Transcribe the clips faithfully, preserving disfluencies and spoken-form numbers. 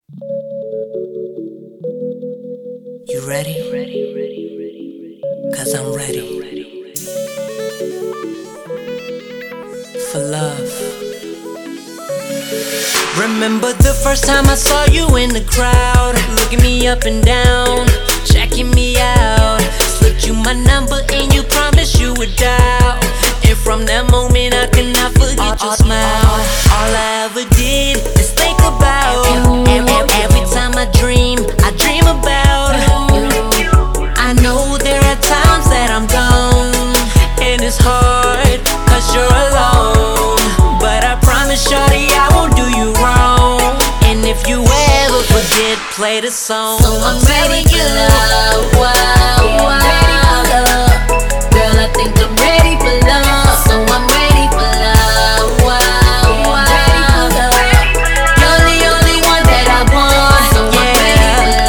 You ready? Cause I'm ready for love. Remember the first time I saw you in the crowd, looking me up and down, checking me out. Slipped you my number and you promised you would dial. And from that moment I could not forget your smile. All I ever did is think about you. Every time I dream, I dream about you. I know there are times that I'm gone, and it's hard cause you're alone. But I promise, shawty, I won't do you wrong. And if you ever forget, play the song. So I'm ready for love, wow, wow. Ready for love, girl, I think I'm ready for love. So I'm ready for love, wow, wow. Ready for love, you're the only one that I want. So I'm ready for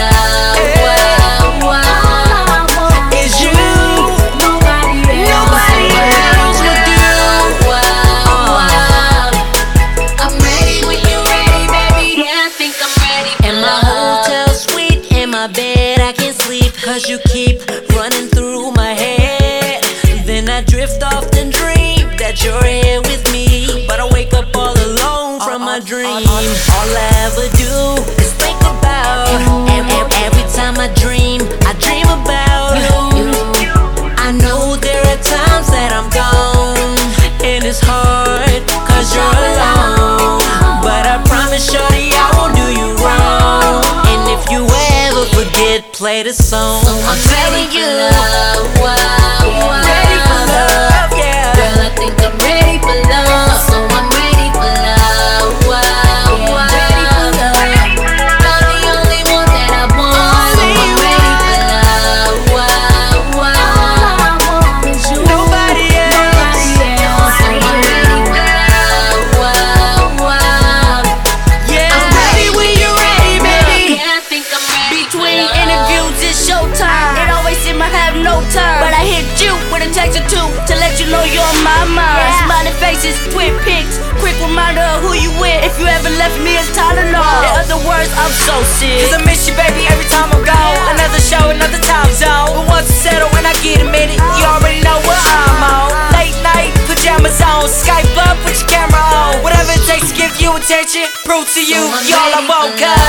love, wow, wow. It's you, Nobody else, nobody else would do. wow, wow. I'm ready when you're ready, baby. Yeah, I think I'm ready for In my love. hotel suite, in my bed, I can't sleep cause you keep running through my head. Then I drift off and dream that you're here with me, but I wake up all alone from my dream. All I ever do is think about you. Every time I dream, I dream about you. I know there are times that I'm gone, and it's hard cause you're alone. But I promise, shorty, I won't do you wrong. And if you ever forget, play the song. So I'm ready for love, wow, wow. Ready for love, yeah. Girl, I think I'm ready for love. So I'm ready for love, wow, wow. Ready for love, you're the only one that I want. So I'm ready for love, wow, wow. Nobody else. So I'm ready for love, wow, wow. Yeah, I'm ready when you're ready, baby. Yeah, I think I'm ready. Between interviews, it's showtime. It always seem I have no time, but I hit you with a text or two to let you know you're on my mind. Smiling faces, twin pics, quick reminder of who you with. If you ever left me, it's Tylenol. In other words, I'm so sick. Cause I miss you, baby, every time I'm gone. Another show, another time zone. But once it's settled and I get a minute, you already know what I'm on. Late night, pajamas on. Skype up with your camera on. Whatever it takes to give you attention, prove to you, So I'm you all I ready want, for cuz